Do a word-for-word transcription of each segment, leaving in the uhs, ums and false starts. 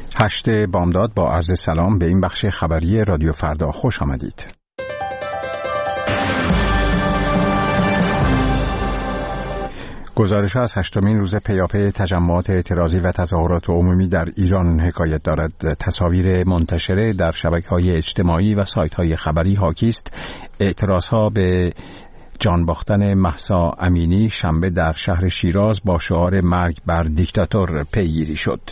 هشت بامداد با عرض سلام به این بخش خبری رادیو فردا خوش آمدید. گزارش از هشتمین روز پیاپی تجمعات اعتراضی و تظاهرات عمومی در ایران حکایت دارد. تصاویر منتشره در شبکه‌های اجتماعی و سایت‌های خبری حاکی است اعتراضها به جان باختن مهسا امینی شنبه در شهر شیراز با شعار مرگ بر دیکتاتور پیگیری شد.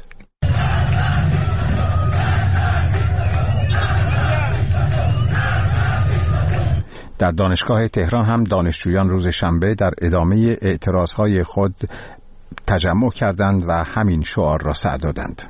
در دانشگاه تهران هم دانشجویان روز شنبه در ادامه اعتراضهای خود تجمع کردند و همین شعار را سر دادند.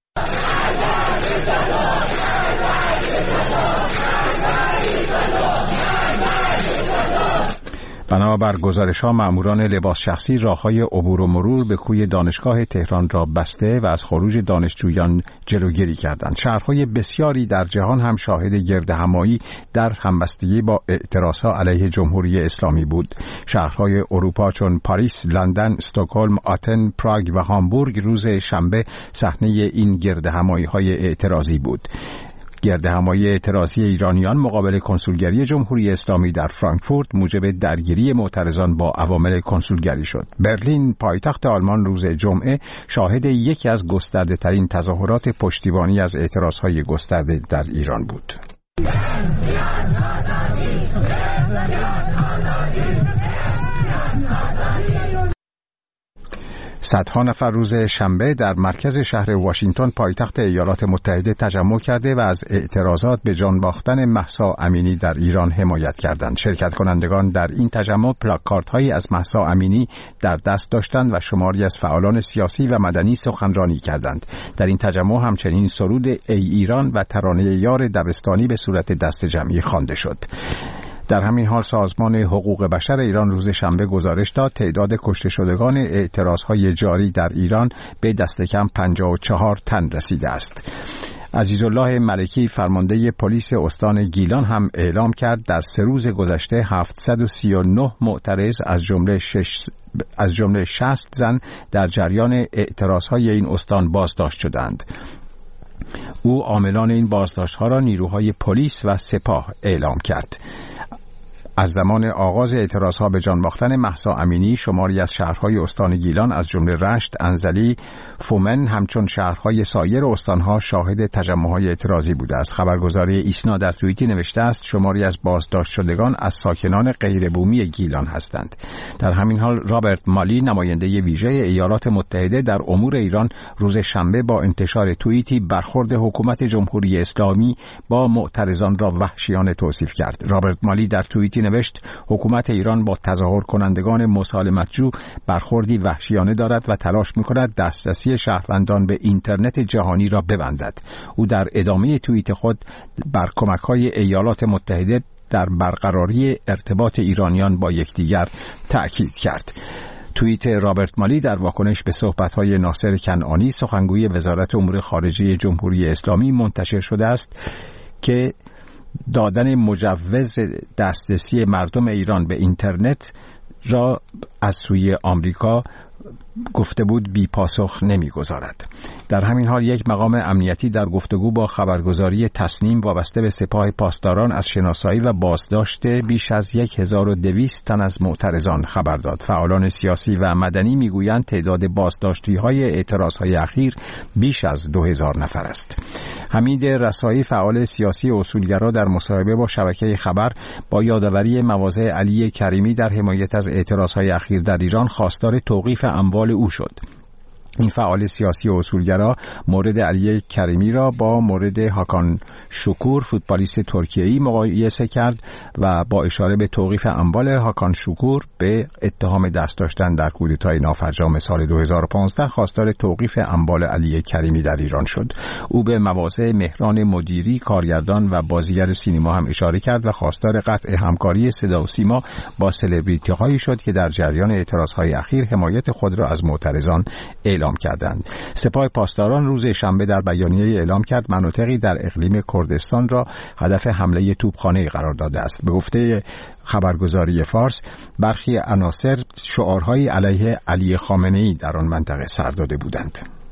بنابر گزارش‌ها مأموران لباس شخصی راه‌های عبور و مرور به کوی دانشگاه تهران را بسته و از خروج دانشجویان جلوگیری کردند. شهرهای بسیاری در جهان هم شاهد گردهمایی در همبستگی با اعتراضها علیه جمهوری اسلامی بود. شهرهای اروپا چون پاریس، لندن، استکهلم، آتن، پراگ و هامبورگ روز شنبه صحنه این گردهمایی‌های اعتراضی بود. گردهمایی اعتراضی ایرانیان مقابل کنسولگری جمهوری اسلامی در فرانکفورت موجب درگیری معترضان با عوامل کنسولگری شد. برلین پایتخت آلمان روز جمعه شاهد یکی از گسترده ترین تظاهرات پشتیبانی از اعتراضهای گسترده در ایران بود. صدها نفر روز شنبه در مرکز شهر واشنگتن پایتخت ایالات متحده تجمع کرده و از اعتراضات به جان باختن مهسا امینی در ایران حمایت کردند. شرکت کنندگان در این تجمع پلاکاردهایی از مهسا امینی در دست داشتند و شماری از فعالان سیاسی و مدنی سخنرانی کردند. در این تجمع همچنین سرود ای ایران و ترانه یار دبستانی به صورت دست جمعی خوانده شد. در همین حال سازمان حقوق بشر ایران روز شنبه گزارش داد تعداد کشته شدگان اعتراضهای جاری در ایران به دست کم پنجاه و چهار تن رسیده است. عزیزالله ملکی فرمانده پلیس استان گیلان هم اعلام کرد در سه روز گذشته هفتصد و سی و نه معترض از جمله شش از جمله شصت زن در جریان اعتراضهای این استان بازداشت شدند. او عاملان این بازداشت‌ها را نیروهای پلیس و سپاه اعلام کرد. از زمان آغاز اعتراضها به جان باختن مهسا امینی شماری از شهرهای استان گیلان از جمله رشت، انزلی، فومن همچون شهرهای سایر استانها شاهد تجمع‌های اعتراضی بوده است. خبرگزاری ایسنا در توییتی نوشته است شماری از بازداشت شدگان از ساکنان غیربومی گیلان هستند. در همین حال رابرت مالی نماینده ویژه ایالات متحده در امور ایران روز شنبه با انتشار توییتی برخورد حکومت جمهوری اسلامی با معترضان را وحشیانه توصیف کرد. رابرت مالی در توییتی نوشت حکومت ایران با تظاهر کنندگان مسالمتجو برخوردی وحشیانه دارد و تلاش می‌کند دسترسی شهروندان به اینترنت جهانی را ببندد. او در ادامه توییت خود بر کمک‌های ایالات متحده در برقراری ارتباط ایرانیان با یکدیگر تأکید کرد. توییت رابرت مالی در واکنش به صحبت‌های ناصر کنعانی سخنگوی وزارت امور خارجه جمهوری اسلامی منتشر شده است که دادن مجوز دسترسی مردم ایران به اینترنت را از سوی آمریکا گفته بود بی پاسخ نمیگذارد. در همین حال یک مقام امنیتی در گفتگو با خبرگزاری تسنیم وابسته به سپاه پاسداران از شناسایی و بازداشت بیش از هزار و دویست تن از معترضان خبر داد. فعالان سیاسی و مدنی میگویند تعداد بازداشتی‌های اعتراضهای اخیر بیش از دو هزار نفر است. حمید رسایی فعال سیاسی اصولگرا در مصاحبه با شبکه خبر با یادآوری مواضع علی کریمی در حمایت از اعتراضهای اخیر در ایران خواستار توقیف اموال او شد. این فعال سیاسی و اصولگرا مورد علی کریمی را با مورد هاکان شکور فوتبالیست ترکیه‌ای مقایسه کرد و با اشاره به توقیف اموال هاکان شکور به اتهام دست داشتن در کودتای نافرجام سال دو هزار و پانزده خواستار توقیف اموال علی کریمی در ایران شد. او به مواضع مهران مدیری، کارگردان و بازیگر سینما هم اشاره کرد و خواستار قطع همکاری صدا و سیما با سلبریتی‌هایی شد که در جریان اعتراضهای اخیر حمایت خود را از معترضان اعلام کردند. سپاه پاسداران روز شنبه در بیانیه اعلام کرد مناطقی در اقلیم کردستان را هدف حمله توپخانه قرار داده است. به گفته خبرگزاری فارس برخی عناصر شعارهای علیه علی خامنه‌ای در آن منطقه سر داده بودند.